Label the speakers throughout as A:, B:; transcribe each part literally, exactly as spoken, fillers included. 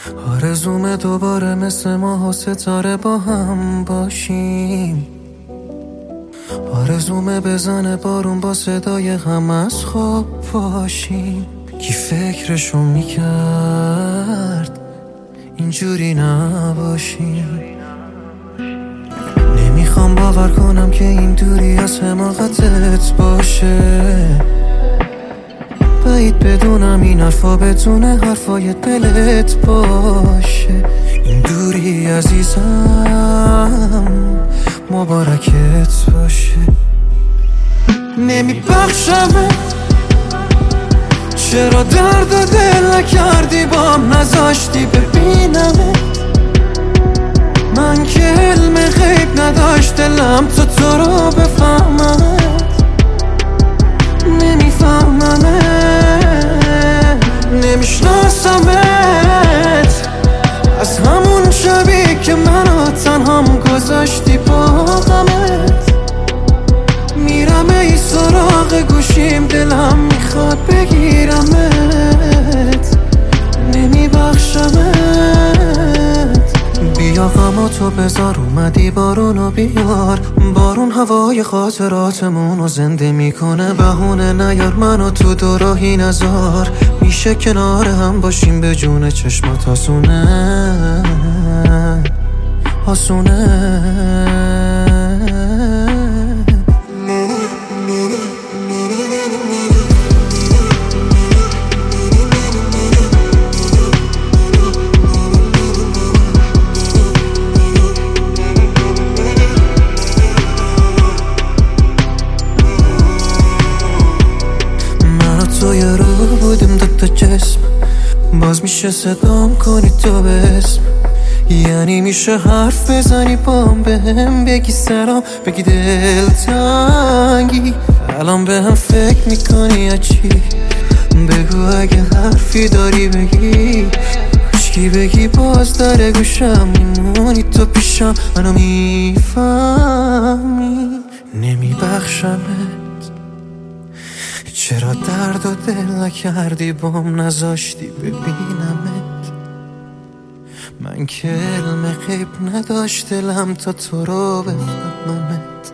A: آرزومه دوباره مثل ماه و ستاره با هم باشیم. آرزومه بزنه بارون با صدای غم از خواب باشیم. کی فکرشو میکرد اینجوری نباشیم. نمیخوام باور کنم که این دوری از حماقتت باشه. باید بدونم این حرفا بتونه حرفای دلت باشه. این دوری عزیزم مبارکت باشه. نمیبخشمت، چرا درد و دل نکردی بام نذاشتی ببینمت. من که علم غیب نداشت دلم تو تو رو بفهممت. نمیفهممت، نمیشناسمت. از همون شبی که منو تنهام گذاشتی با غمت. میرم ای سراغ گوشیم دلم میخواد بگیرمت. نمیبخشمت. بیا غماتو بذار، اومدی بارونو بیار. بارون هوای خاطراتمونو زنده میکنه. بهونه نیار منو تو دو راهی نذار. میشه کنار هم باشیم به جون چشمات آسونه آسونه. توی رو بودیم دوتا جسم، باز میشه صدام کنی تو به اسم. یعنی میشه حرف بزنی بام به هم بگی سلام، بگی دلتنگی. الان به هم فکر میکنی یا چی؟ بگو اگه حرفی داری بگی. کشکی بگی باز در گوشم میمونی تو پیشم. منو میفهمی. نمیبخشمت، چرا درد و دل نکردی بام نذاشتی ببینمت. من که علم غیب نداشت دلم تا تو رو بفهممت.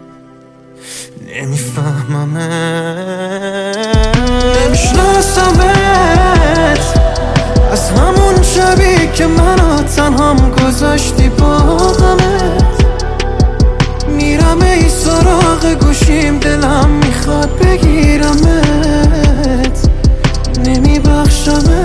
A: نمیفهممت، نمیشناسمت. از همون شبی که منو تنهام گذاشتی با غمت. میرم ای سراغ گوشیم دلم میخواد بگیرمت. نمیبخشمت.